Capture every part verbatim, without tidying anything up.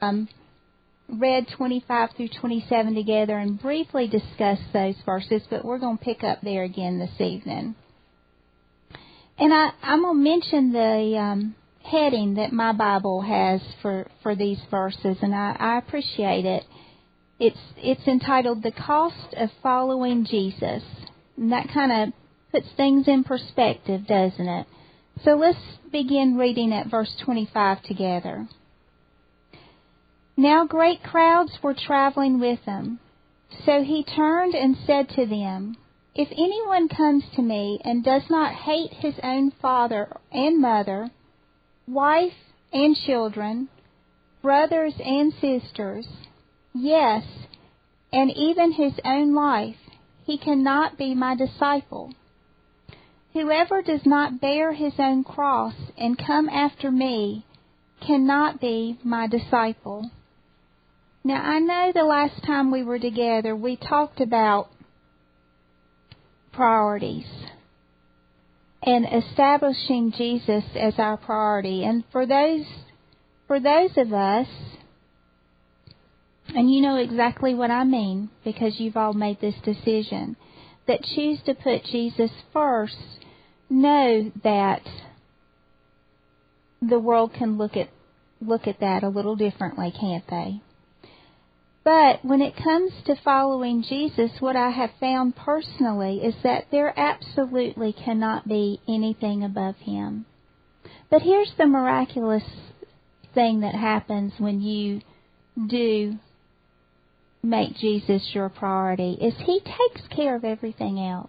um, read twenty-five through twenty-seven together and briefly discussed those verses, but we're going to pick up there again this evening. And I, I'm going to mention the um, heading that my Bible has for, for these verses, and I, I appreciate it. It's it's entitled "The Cost of Following Jesus," and that kind of puts things in perspective, doesn't it? So let's begin reading at verse twenty-five together. Now great crowds were traveling with him, so he turned and said to them, "If anyone comes to me and does not hate his own father and mother, wife and children, brothers and sisters, yes, and even his own life, he cannot be my disciple. Whoever does not bear his own cross and come after me cannot be my disciple." Now, I know the last time we were together, we talked about priorities and establishing Jesus as our priority. And for those, for those of us, and you know exactly what I mean because you've all made this decision, that choose to put Jesus first, know that the world can look at look at that a little differently, can't they? But when it comes to following Jesus, what I have found personally is that there absolutely cannot be anything above him. But here's the miraculous thing that happens when you do make Jesus your priority, is he takes care of everything else.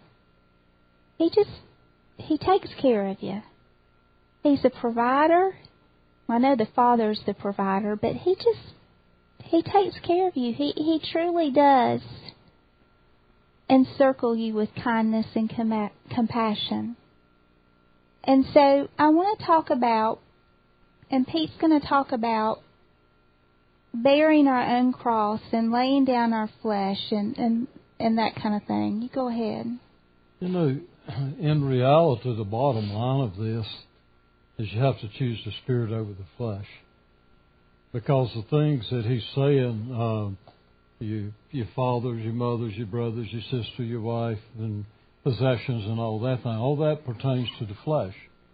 He just, he takes care of you. He's a provider. I know the Father's the provider, but he just, he takes care of you. He he truly does encircle you with kindness and com- compassion. And so I want to talk about, and Pete's going to talk about, bearing our own cross and laying down our flesh and, and, and that kind of thing. You go ahead. You know, in reality, the bottom line of this is you have to choose the Spirit over the flesh. Because the things that he's saying, um, you, your fathers, your mothers, your brothers, your sister, your wife, and possessions and all that thing, all that pertains to the flesh.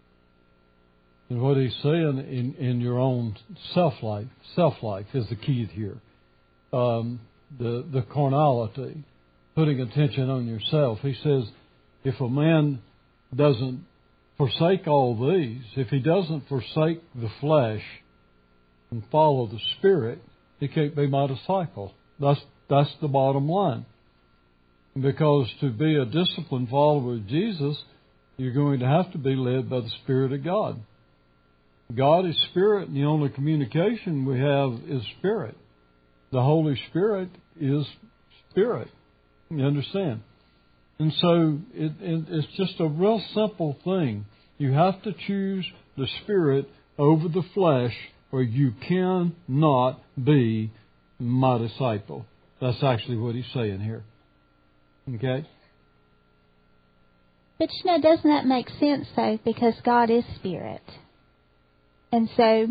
And what he's saying in, in your own self-life, self-life is the key here. Um, the, the carnality, putting attention on yourself. He says, if a man doesn't forsake all these, if he doesn't forsake the flesh and follow the Spirit, he can't be my disciple. That's that's the bottom line. Because to be a disciplined follower of Jesus, you're going to have to be led by the Spirit of God. God is Spirit, and the only communication we have is Spirit. The Holy Spirit is Spirit. You understand? And so it, it, it's just a real simple thing. You have to choose the Spirit over the flesh, or you cannot be my disciple. That's actually what he's saying here. Okay? But you know, doesn't that make sense though? Because God is Spirit. And so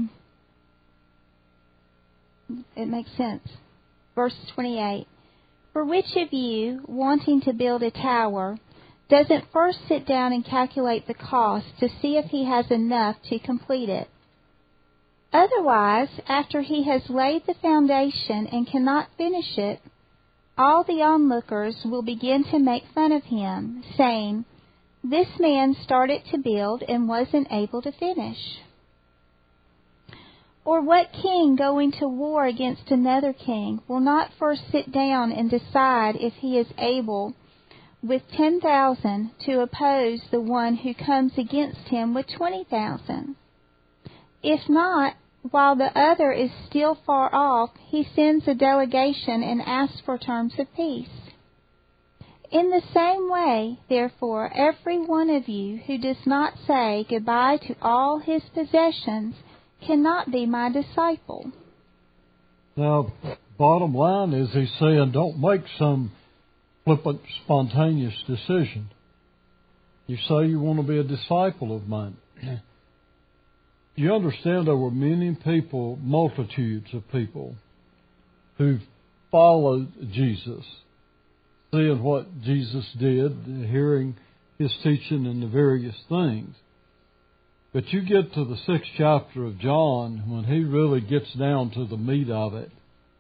it makes sense. Verse twenty-eight. For which of you, wanting to build a tower, doesn't first sit down and calculate the cost to see if he has enough to complete it? Otherwise, after he has laid the foundation and cannot finish it, all the onlookers will begin to make fun of him, saying, "This man started to build and wasn't able to finish." Or what king going to war against another king will not first sit down and decide if he is able with ten thousand to oppose the one who comes against him with twenty thousand? If not, while the other is still far off, he sends a delegation and asks for terms of peace. In the same way, therefore, every one of you who does not say goodbye to all his possessions cannot be my disciple. Now, bottom line is he's saying don't make some flippant, spontaneous decision. You say you want to be a disciple of mine. you understand there were many people, multitudes of people, who followed Jesus, seeing what Jesus did, hearing His teaching and the various things. But you get to the sixth chapter of John, when he really gets down to the meat of it,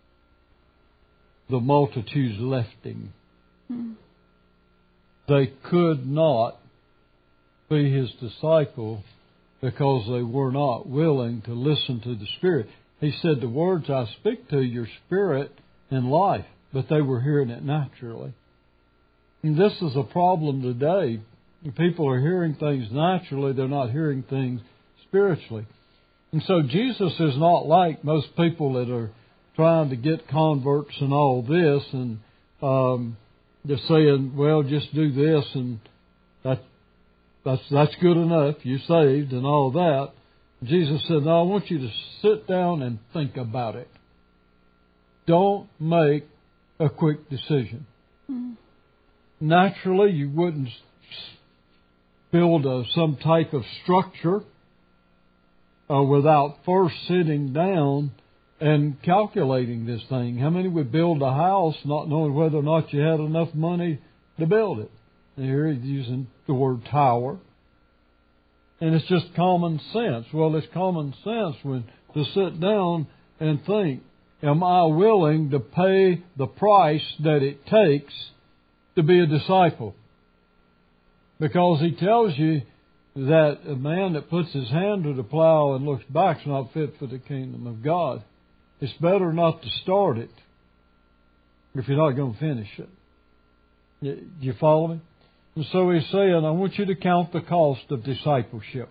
the multitudes left Him. Hmm. They could not be His disciple because they were not willing to listen to the Spirit. He said, the words I speak to you are spirit and life, but they were hearing it naturally. And this is a problem today. People are hearing things naturally, they're not hearing things spiritually. And so Jesus is not like most people that are trying to get converts and all this, and um, they're saying, well, just do this, and that, that's, that's good enough, you're saved, and all that. Jesus said, no, I want you to sit down and think about it. Don't make a quick decision. Mm. Naturally, you wouldn't build a, some type of structure uh, without first sitting down and calculating this thing. How many would build a house not knowing whether or not you had enough money to build it? And here he's using the word tower. And it's just common sense. Well, it's common sense when to sit down and think, am I willing to pay the price that it takes to be a disciple? Because He tells you that a man that puts his hand to the plow and looks back is not fit for the kingdom of God. It's better not to start it if you're not going to finish it. You, you follow me? And so He's saying, I want you to count the cost of discipleship.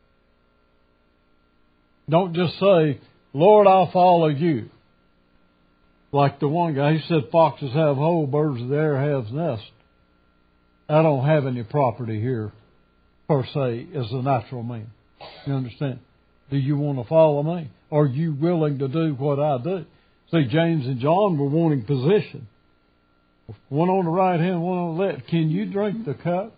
Don't just say, Lord, I'll follow you. Like the one guy, he said, foxes have holes, birds of the air have nests. I don't have any property here, per se, as a natural man. You understand? Do you want to follow me? Are you willing to do what I do? See, James and John were wanting position. One on the right hand, one on the left. Can you drink the cup?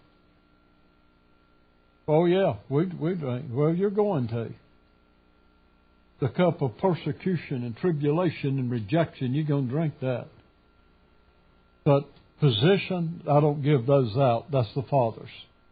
Oh, yeah, we, we drink. Well, you're going to. The cup of persecution and tribulation and rejection, you're going to drink that. But position, I don't give those out. That's the Father's.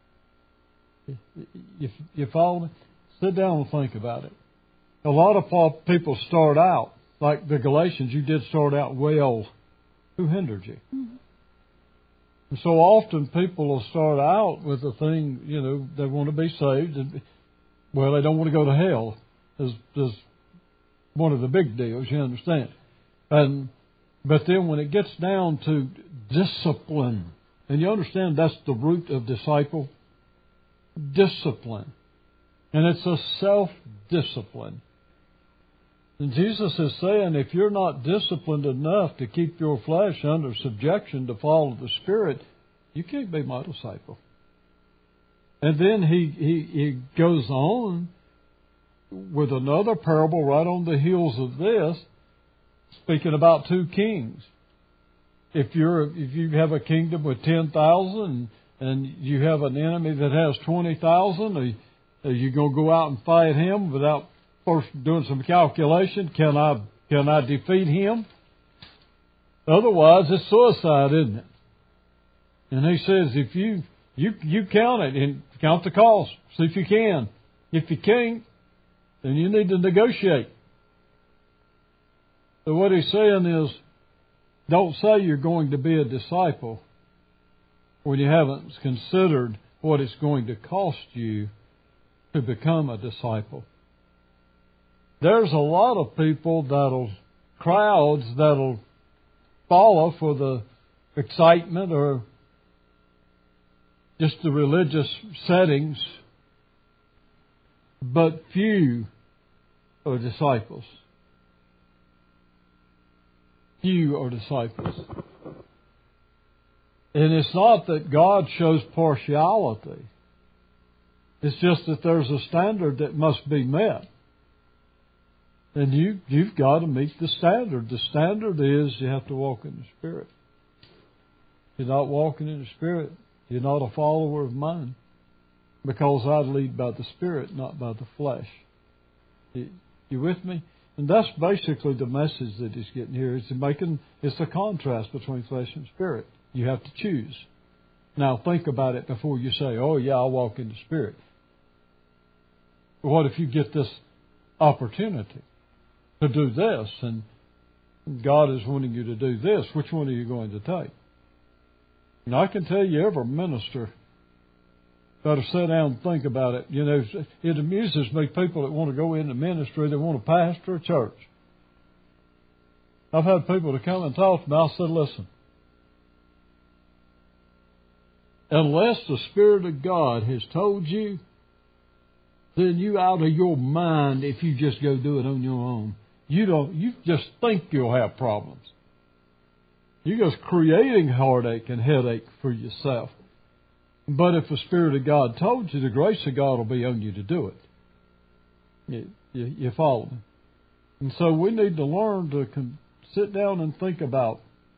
You, you follow me? Sit down and think about it. A lot of people start out, like the Galatians, you did start out well. Who hindered you? Mm-hmm. And so often people will start out with a thing, you know, they want to be saved. And, well, they don't want to go to hell. Is is one of the big deals, you understand? And but then when it gets down to discipline, and you understand that's the root of disciple, discipline. And it's a self-discipline. And Jesus is saying, if you're not disciplined enough to keep your flesh under subjection to follow the Spirit, you can't be my disciple. And then he, he, he goes on with another parable right on the heels of this, speaking about two kings. If you're if you have a kingdom with ten thousand and you have an enemy that has twenty thousand, are, are you going to go out and fight him without first doing some calculation? Can I can I defeat him? Otherwise, it's suicide, isn't it? And he says, if you you you count it and count the cost, see if you can. If you can't, then you need to negotiate. So what he's saying is, don't say you're going to be a disciple when you haven't considered what it's going to cost you to become a disciple. There's a lot of people that'll, crowds that'll follow for the excitement or just the religious settings, but few are disciples. Few are disciples. And it's not that God shows partiality. It's just that there's a standard that must be met. And you, you've got to meet the standard. The standard is you have to walk in the Spirit. If you're not walking in the Spirit, you're not a follower of mine. Because I lead by the Spirit, not by the flesh. You, you with me? And that's basically the message that he's getting here. It's making it's a contrast between flesh and spirit. You have to choose. Now think about it before you say, "Oh yeah, I'll walk in the Spirit." What if you get this opportunity to do this, and God is wanting you to do this? Which one are you going to take? And I can tell you, every minister got to sit down and think about it. You know, it amuses me, people that want to go into ministry, they want to pastor a church. I've had people to come and talk to me. I said, listen, unless the Spirit of God has told you, then you out of your mind if you just go do it on your own. You don't. You just think you'll have problems. You're just creating heartache and headache for yourself. But if the Spirit of God told you, the grace of God will be on you to do it. You, you, you follow me? And so we need to learn to con- sit down and think about,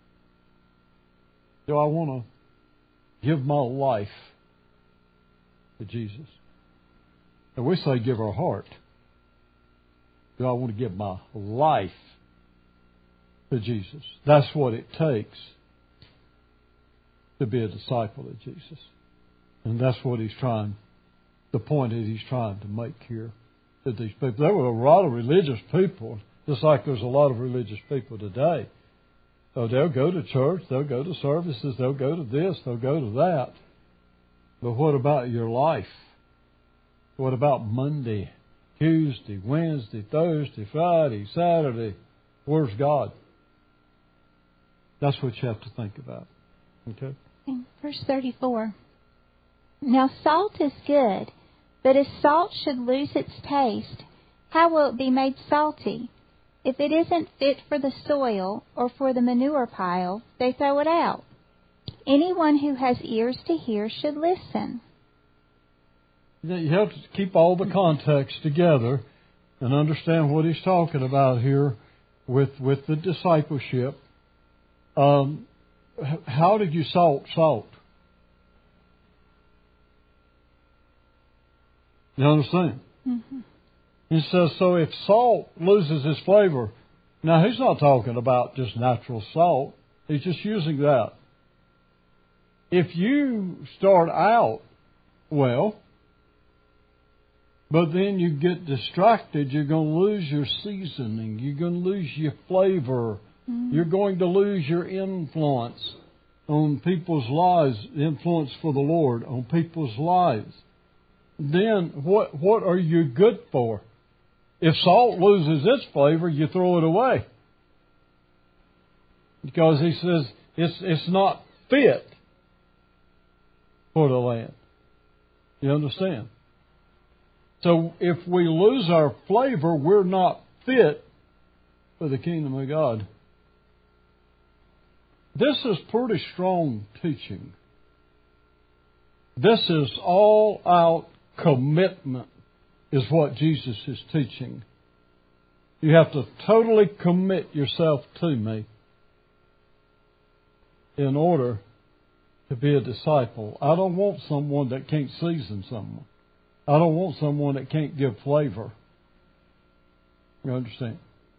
do I want to give my life to Jesus? And we say give our heart. Do I want to give my life to Jesus? That's what it takes to be a disciple of Jesus. And that's what he's trying, the point that he's trying to make here to these people. There were a lot of religious people, just like there's a lot of religious people today. So they'll go to church, they'll go to services, they'll go to this, they'll go to that. But what about your life? What about Monday, Tuesday, Wednesday, Thursday, Friday, Saturday? Where's God? That's what you have to think about. Okay? Verse thirty-four. Now salt is good, but if salt should lose its taste, how will it be made salty? If it isn't fit for the soil or for the manure pile, they throw it out. Anyone who has ears to hear should listen. You have to keep all the context together and understand what he's talking about here with with the discipleship. Um, how did you salt salt? You understand? Mm-hmm. He says, so if salt loses its flavor, now he's not talking about just natural salt. He's just using that. If you start out well, but then you get distracted, you're going to lose your seasoning. You're going to lose your flavor. Mm-hmm. You're going to lose your influence on people's lives, influence for the Lord on people's lives. Then what what are you good for? If salt loses its flavor, you throw it away. Because he says it's it's not fit for the land. You understand? So if we lose our flavor, we're not fit for the kingdom of God. This is pretty strong teaching. This is all out commitment is what Jesus is teaching. You have to totally commit yourself to me in order to be a disciple. I don't want someone that can't season someone. I don't want someone that can't give flavor. You understand?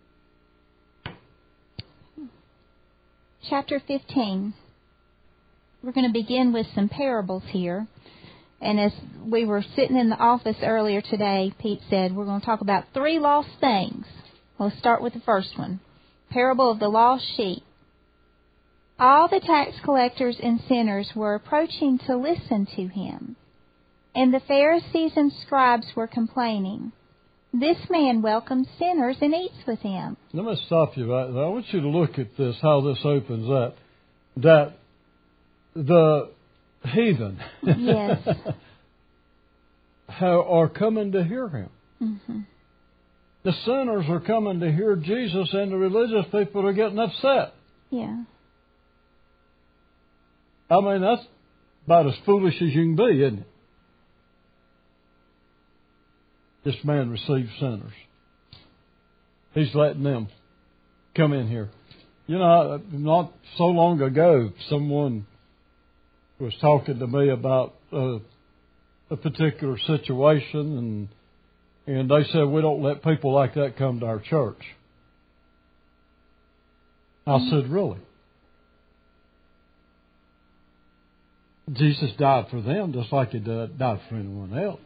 Chapter fifteen. We're going to begin with some parables here. And as we were sitting in the office earlier today, Pete said, we're going to talk about three lost things. We'll start with the first one. Parable of the lost sheep. All the tax collectors and sinners were approaching to listen to him. And the Pharisees and scribes were complaining, this man welcomes sinners and eats with them. Let me stop you right there. I want you to look at this, how this opens up. That the heathen yes. are coming to hear him. Mm-hmm. The sinners are coming to hear Jesus, and the religious people are getting upset. Yeah. I mean, that's about as foolish as you can be, isn't it? This man receives sinners. He's letting them come in here. You know, not so long ago, someone was talking to me about uh, a particular situation, and And they said, we don't let people like that come to our church. I said, really? Jesus died for them just like He died for anyone else.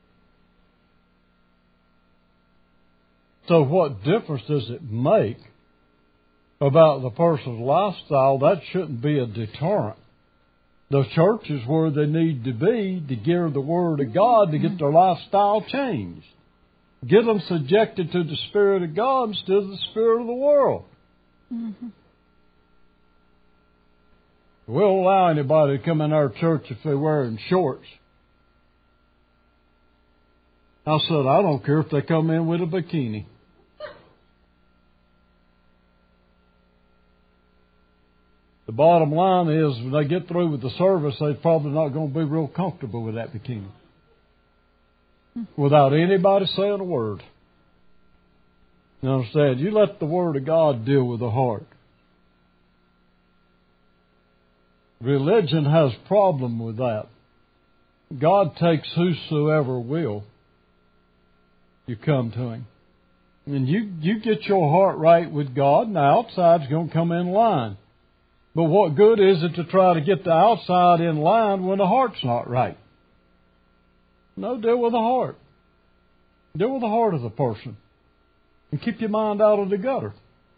So what difference does it make about the person's lifestyle? That shouldn't be a deterrent. The church is where they need to be to hear the Word of God to get their lifestyle changed. Get them subjected to the Spirit of God instead of the Spirit of the world. Mm-hmm. We'll allow anybody to come in our church if they're wearing shorts. I said, I don't care if they come in with a bikini. The bottom line is, when they get through with the service, they're probably not going to be real comfortable with that bikini. Without anybody saying a word. You understand? You let the Word of God deal with the heart. Religion has a problem with that. God takes whosoever will. You come to Him. And you, you get your heart right with God, and the outside's going to come in line. But what good is it to try to get the outside in line when the heart's not right? No, deal with the heart. Deal with the heart of the person. And keep your mind out of the gutter.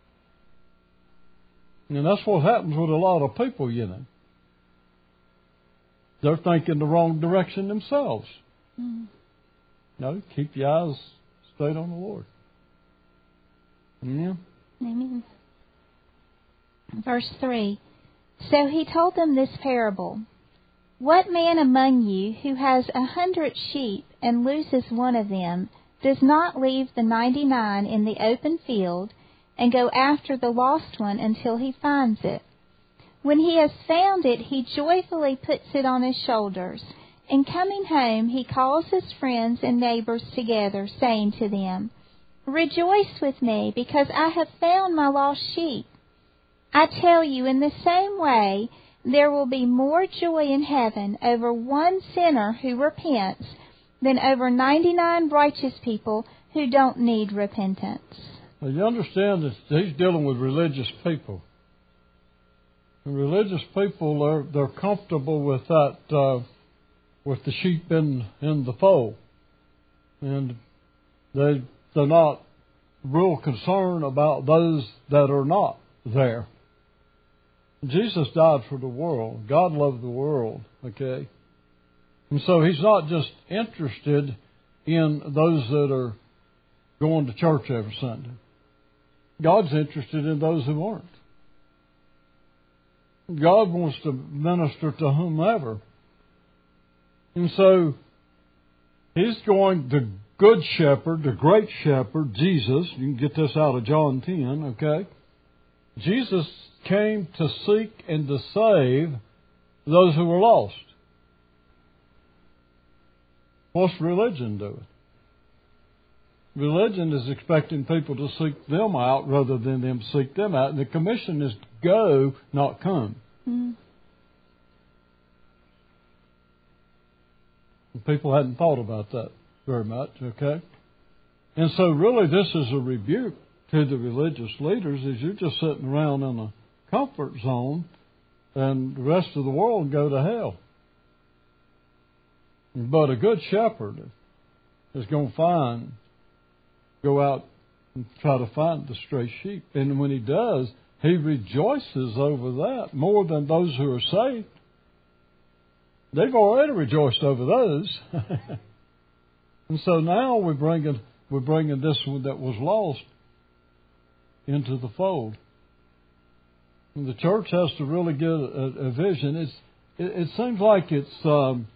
And that's what happens with a lot of people, you know. They're thinking the wrong direction themselves. Mm. No, keep your eyes straight on the Lord. Yeah. Amen. Verse three. So He told them this parable. What man among you who has a hundred sheep and loses one of them does not leave the ninety-nine in the open field and go after the lost one until he finds it? When he has found it, he joyfully puts it on his shoulders, and coming home he calls his friends and neighbors together, saying to them, Rejoice with me, because I have found my lost sheep. I tell you, in the same way, there will be more joy in heaven over one sinner who repents than over ninety-nine righteous people who don't need repentance. Now you understand that He's dealing with religious people. And religious people, are they're comfortable with that, uh, with the sheep in in the fold, and they they're not real concerned about those that are not there. Jesus died for the world. God loved the world, okay? And so He's not just interested in those that are going to church every Sunday. God's interested in those who aren't. God wants to minister to whomever. And so He's going, the Good Shepherd, the Great Shepherd, Jesus, you can get this out of John ten, okay? Jesus came to seek and to save those who were lost. What's religion doing? Religion is expecting people to seek them out rather than them seek them out. And the commission is go, not come. Mm. People hadn't thought about that very much, okay? And so really this is a rebuke to the religious leaders, is you're just sitting around in a comfort zone and the rest of the world go to hell. But a good shepherd is going to find, go out and try to find the stray sheep. And when he does, he rejoices over that more than those who are saved. They've already rejoiced over those. And so now we're bringing, we're bringing this one that was lost into the fold. And the church has to really get a, a vision. It's, it, it seems like it's, um,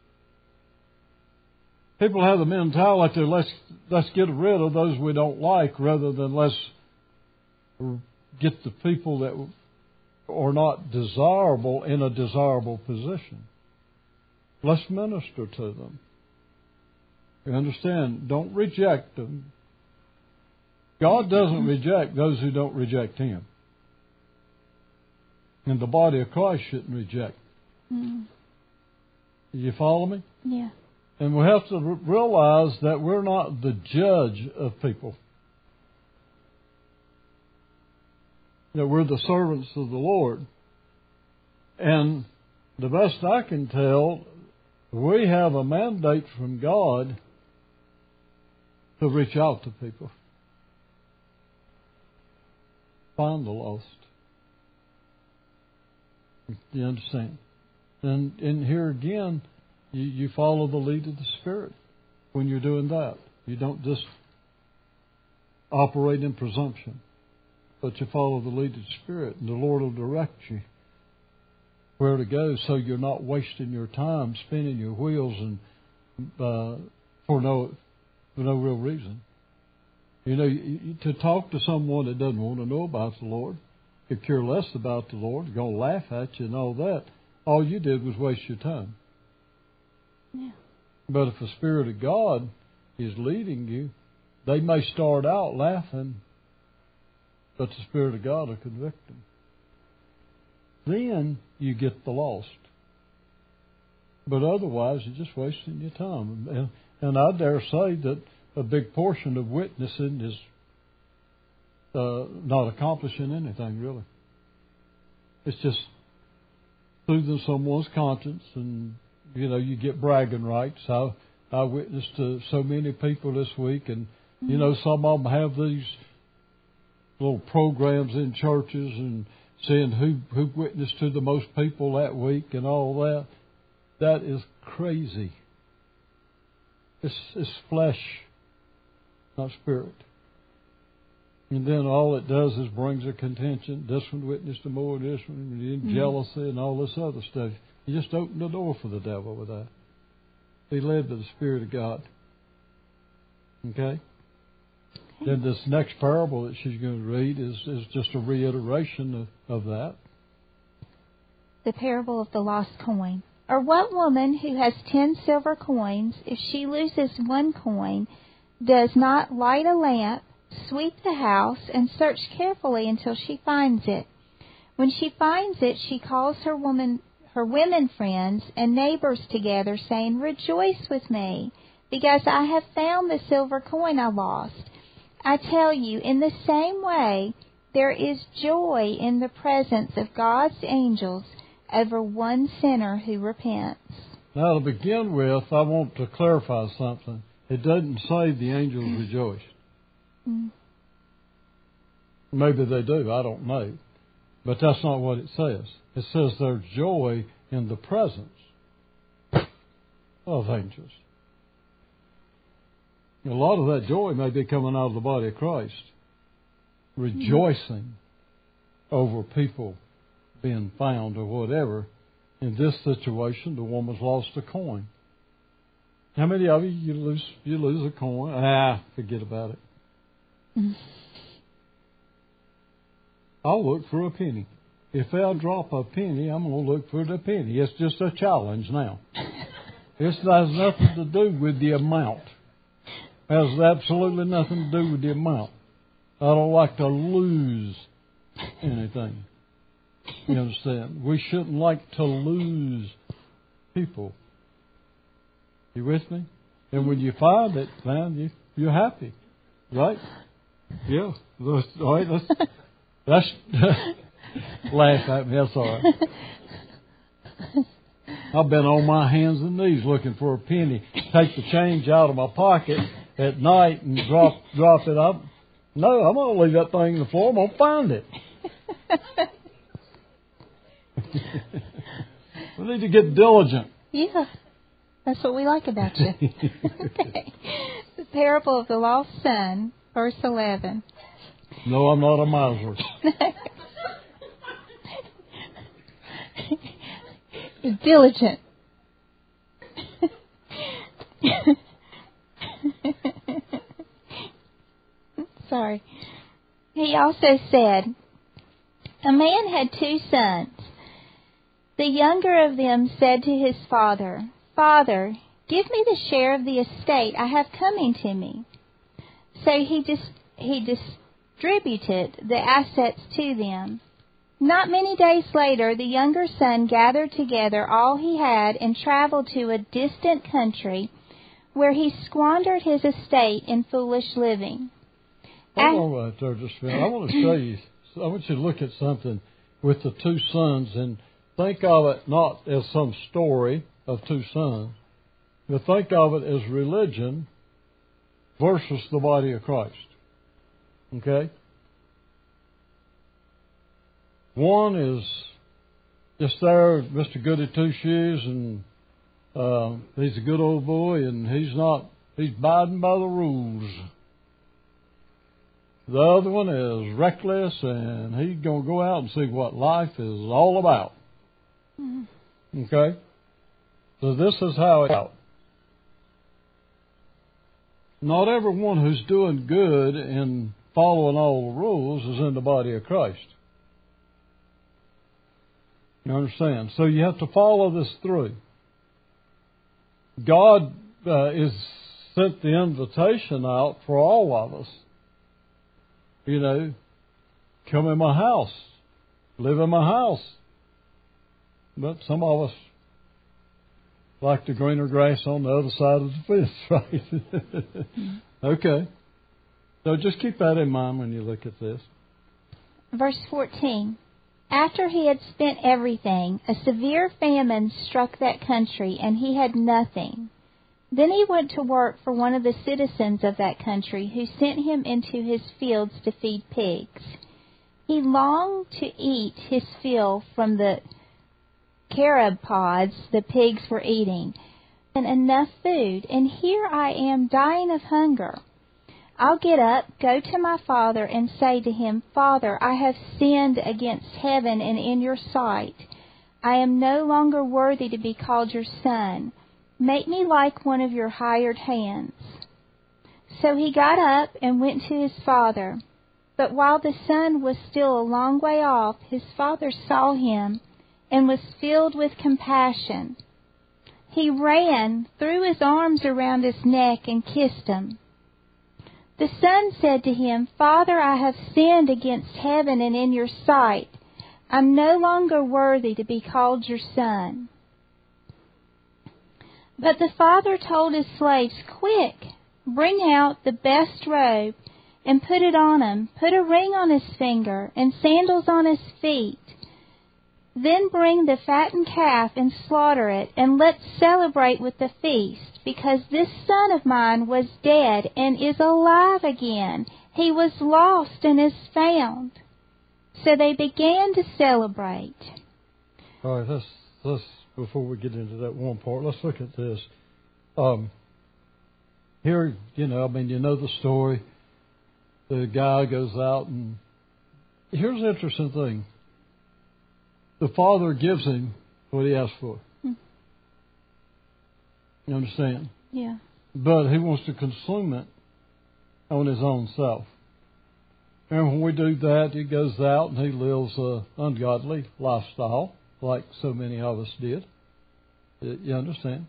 people have the mentality, let's, let's get rid of those we don't like rather than let's get the people that are not desirable in a desirable position. Let's minister to them. You understand? Don't reject them. God doesn't reject those who don't reject Him. And the body of Christ shouldn't reject. Mm. You follow me? Yeah. And we have to realize that we're not the judge of people. That we're the servants of the Lord. And the best I can tell, we have a mandate from God to reach out to people. Find the lost. You understand? And, and here again, you, you follow the lead of the Spirit when you're doing that. You don't just operate in presumption, but you follow the lead of the Spirit, and the Lord will direct you where to go, so you're not wasting your time spinning your wheels and uh, for no for no real reason. You know, you, you, to talk to someone that doesn't want to know about the Lord, could care less about the Lord, going to laugh at you and all that, all you did was waste your time. Yeah. But if the Spirit of God is leading you, they may start out laughing, but the Spirit of God will convict them. Then you get the lost. But otherwise, you're just wasting your time. And, and I dare say that a big portion of witnessing is uh, not accomplishing anything, really. It's just soothing someone's conscience, and, you know, you get bragging rights. I, I witnessed to so many people this week, and, you know, some of them have these little programs in churches and seeing who, who witnessed to the most people that week and all that. That is crazy. It's, it's flesh, not spirit. And then all it does is brings a contention. This one witnessed to more, this one, and mm-hmm. jealousy and all this other stuff. You just open the door for the devil with that. Be led by the Spirit of God. Okay? Then this next parable that she's going to read is, is just a reiteration of, of that. The parable of the lost coin. Or what woman who has ten silver coins, if she loses one coin, does not light a lamp, sweep the house, and search carefully until she finds it? When she finds it, she calls her woman, her women friends and neighbors together, saying, "Rejoice with me, because I have found the silver coin I lost." I tell you, in the same way, there is joy in the presence of God's angels over one sinner who repents. Now, to begin with, I want to clarify something. It doesn't say the angels rejoice. Mm. Maybe they do, I don't know. But that's not what it says. It says there's joy in the presence of angels. A lot of that joy may be coming out of the body of Christ, rejoicing over people being found or whatever. In this situation, the woman's lost a coin. How many of you, you lose you lose a coin? Ah, forget about it. Mm. I'll look for a penny. If they'll drop a penny, I'm going to look for the penny. It's just a challenge now. This has nothing to do with the amount. Has absolutely nothing to do with the amount. I don't like to lose anything. You understand? We shouldn't like to lose people. You with me? And when you find it, man, you, you're happy. Right? Yeah. All right, let's, let's laugh at me. That's all right. I've been on my hands and knees looking for a penny. Take the change out of my pocket at night and drop drop it up. No, I'm going to leave that thing on the floor. I'm going to find it. We need to get diligent. Yeah, that's what we like about you. Okay. The parable of the lost son, verse eleven. No, I'm not a miser. Diligent. Sorry. He also said, a man had two sons. The younger of them said to his father, "Father, give me the share of the estate I have coming to me." So he dis- he distributed the assets to them. Not many days later, the younger son gathered together all he had and traveled to a distant country where he squandered his estate in foolish living. Hold on right there just a minute. I want to show you, I want you to look at something with the two sons and think of it not as some story of two sons, but think of it as religion versus the body of Christ. Okay? One is just there, Mister Goody Two Shoes, and uh, he's a good old boy, and he's not, he's abiding by the rules. The other one is reckless, and he's going to go out and see what life is all about. Mm-hmm. Okay? So this is how it's out. Not everyone who's doing good and following all the rules is in the body of Christ. You understand? So you have to follow this through. God uh, is sent the invitation out for all of us. You know, come in my house, live in my house. But some of us like the greener grass on the other side of the fence, right? Okay. So just keep that in mind when you look at this. Verse fourteen. After he had spent everything, a severe famine struck that country, and he had nothing. Then he went to work for one of the citizens of that country, who sent him into his fields to feed pigs. He longed to eat his fill from the carob pods the pigs were eating, and enough food, and here I am dying of hunger. I'll get up, go to my father, and say to him, Father, I have sinned against heaven and in your sight. I am no longer worthy to be called your son. Make me like one of your hired hands. So he got up and went to his father. But while the son was still a long way off, his father saw him and was filled with compassion. He ran, threw his arms around his neck, and kissed him. The son said to him, Father, I have sinned against heaven and in your sight. I'm no longer worthy to be called your son. But the father told his slaves, Quick, bring out the best robe and put it on him. Put a ring on his finger and sandals on his feet. Then bring the fattened calf and slaughter it, and let's celebrate with the feast, because this son of mine was dead and is alive again. He was lost and is found. So they began to celebrate. All right, let's, let's before we get into that one part, let's look at this. Um, here, you know, I mean, you know the story. The guy goes out, and here's the interesting thing. The father gives him what he asked for. Hmm. You understand? Yeah. But he wants to consume it on his own self. And when we do that, he goes out and he lives an ungodly lifestyle, like so many of us did. You understand?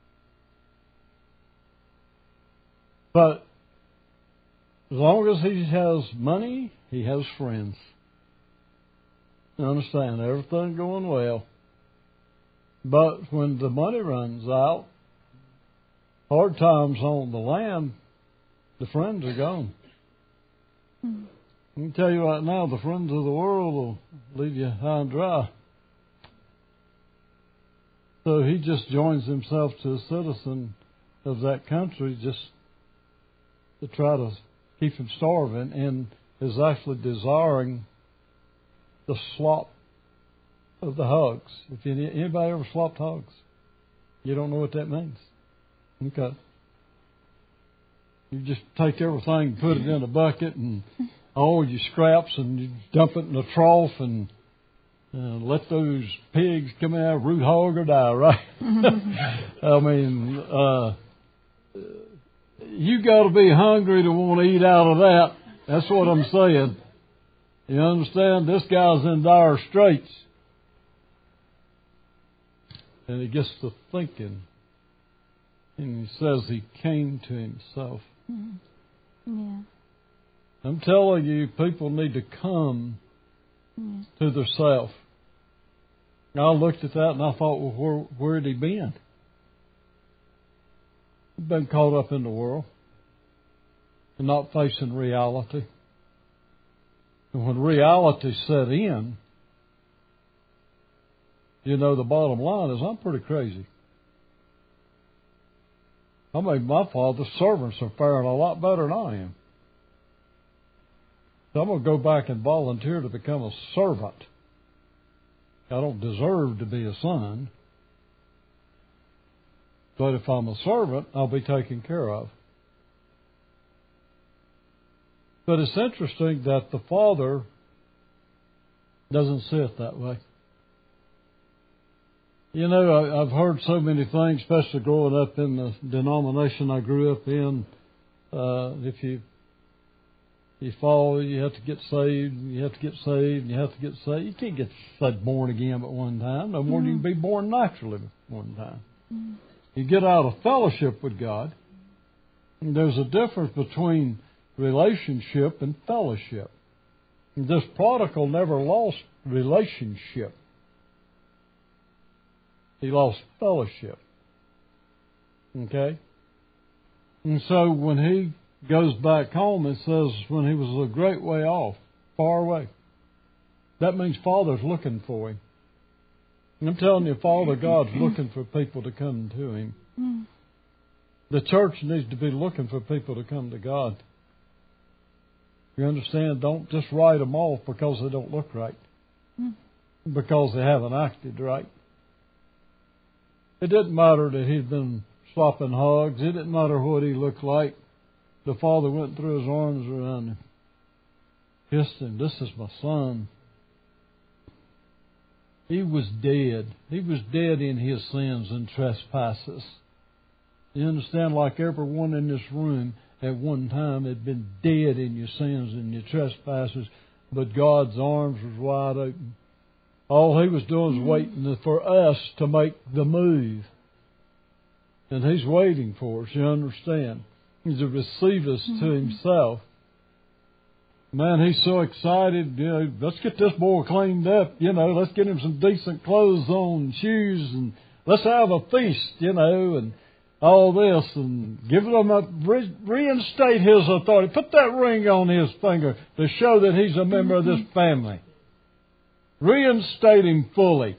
But as long as he has money, he has friends. You understand? Everything going well. But when the money runs out, hard times on the land, the friends are gone. Mm. I can tell you right now, the friends of the world will leave you high and dry. So he just joins himself to a citizen of that country just to try to keep him starving, and is actually desiring the slop of the hogs. If any, anybody ever slopped hogs, you don't know what that means. Okay. You just take everything, put it in a bucket, and all your scraps, and you dump it in a trough, and uh, let those pigs come out, root hog or die, right? I mean, uh, you got to be hungry to want to eat out of that. That's what I'm saying. You understand? This guy's in dire straits. And he gets to thinking. And he says he came to himself. Yeah. I'm telling you, people need to come yeah. to their self. I looked at that and I thought, well, where, where had he been? been caught up in the world and not facing reality. And when reality set in, you know, the bottom line is I'm pretty crazy. I mean, my father's servants are faring a lot better than I am. So I'm going to go back and volunteer to become a servant. I don't deserve to be a son. But if I'm a servant, I'll be taken care of. But it's interesting that the Father doesn't see it that way. You know, I've heard so many things, especially growing up in the denomination I grew up in. Uh, if you you fall, you have to get saved. You have to get saved. You have to get saved. You can't get saved born again at one time. No more than you can be born naturally at one time. Mm. You get out of fellowship with God. And there's a difference between relationship and fellowship. And this prodigal never lost relationship. He lost fellowship. Okay? And so when he goes back home, it says when he was a great way off, far away. That means Father's looking for him. And I'm telling you, Father God's looking for people to come to him. Mm. The church needs to be looking for people to come to God. You understand? Don't just write them off because they don't look right. Mm. Because they haven't acted right. It didn't matter that he'd been slopping hogs. It didn't matter what he looked like. The Father went through his arms around him, kissed him. This is my son. He was dead. He was dead in his sins and trespasses. You understand, like everyone in this room at one time had been dead in your sins and your trespasses, but God's arms was wide open. All he was doing was waiting for us to make the move. And he's waiting for us, you understand. He's to receive us mm-hmm. to himself. Man, he's so excited. You know, let's get this boy cleaned up. You know, let's get him some decent clothes on, and shoes, and let's have a feast, you know, and all this, and give him a, re- reinstate his authority. Put that ring on his finger to show that he's a member mm-hmm. of this family. Reinstate him fully.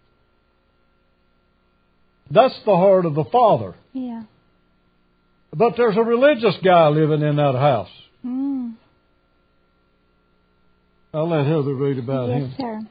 That's the heart of the Father. Yeah. But there's a religious guy living in that house. Mm. I'll let Heather read about yes, him. Yes, sir.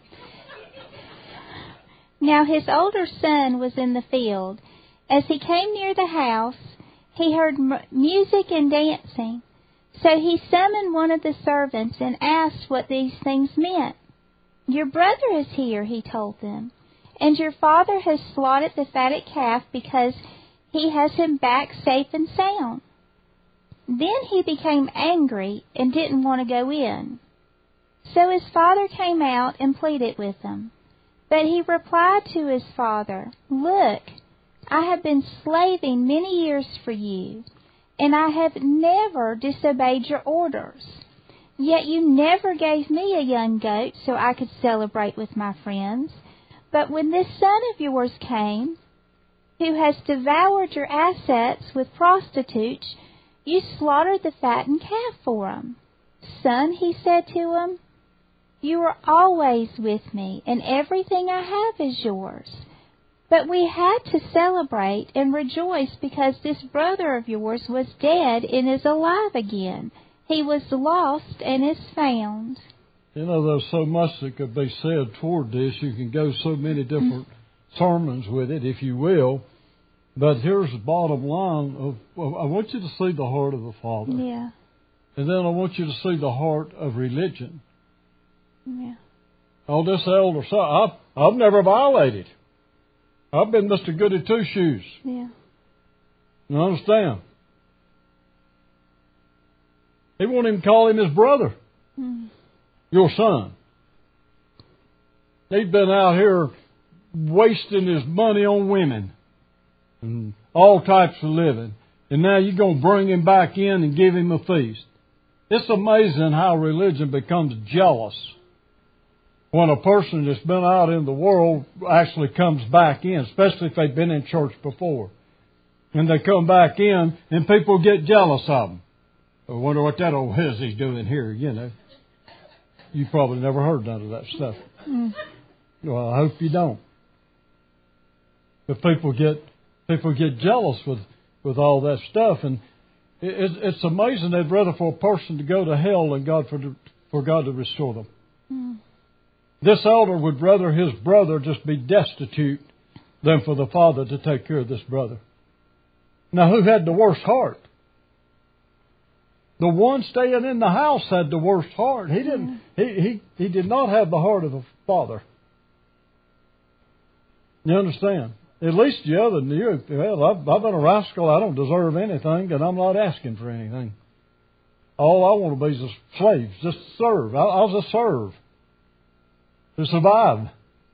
Now his older son was in the field. As he came near the house, he heard m- music and dancing. So he summoned one of the servants and asked what these things meant. Your brother is here, he told them, and your father has slaughtered the fatted calf because he has him back safe and sound. Then he became angry and didn't want to go in. So his father came out and pleaded with him. But he replied to his father, Look, I have been slaving many years for you, and I have never disobeyed your orders. Yet you never gave me a young goat so I could celebrate with my friends. But when this son of yours came, who has devoured your assets with prostitutes, you slaughtered the fattened calf for him. Son, he said to him, you are always with me, and everything I have is yours. But we had to celebrate and rejoice because this brother of yours was dead and is alive again. He was lost and is found. You know, there's so much that could be said toward this. You can go so many different sermons with it, if you will. But here's the bottom line. Of well, I want you to see the heart of the Father. Yeah. And then I want you to see the heart of religion. Yeah. Oh, this elder son, I've, I've never violated. I've been Mister Goody Two-Shoes. Yeah. You understand? He won't even call him his brother. Mm. Your son. He's been out here wasting his money on women and all types of living. And now you're going to bring him back in and give him a feast. It's amazing how religion becomes jealous when a person that's been out in the world actually comes back in, especially if they've been in church before. And they come back in, and people get jealous of them. I wonder what that old Hezzy's doing here, you know. You probably never heard none of that stuff. Mm. Well, I hope you don't. But people get people get jealous with, with all that stuff, and it, it's amazing they'd rather for a person to go to hell than God for for God to restore them. Mm. This elder would rather his brother just be destitute than for the father to take care of this brother. Now, who had the worst heart? The one staying in the house had the worst heart. He didn't. He he he did not have the heart of a father. You understand? At least the other knew. Well, I've, I've been a rascal. I don't deserve anything, and I'm not asking for anything. All I want to be is a slave, just serve. I, I'll just serve to survive.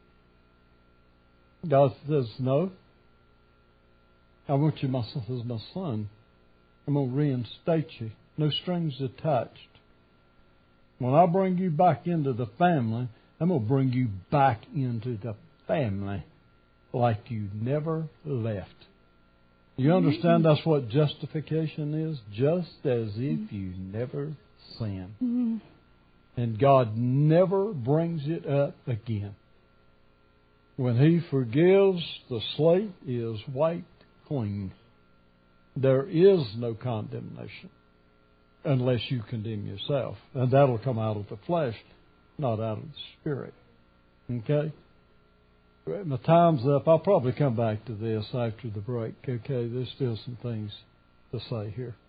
God says, no. I want you, my son, as my son. I'm going to reinstate you. No strings attached. When I bring you back into the family, I'm going to bring you back into the family like you never left. You understand that's what justification is? Just as if you never sinned. Mm-hmm. And God never brings it up again. When He forgives, the slate is wiped clean. There is no condemnation unless you condemn yourself. And that'll come out of the flesh, not out of the spirit. Okay? My time's up. I'll probably come back to this after the break. Okay? There's still some things to say here.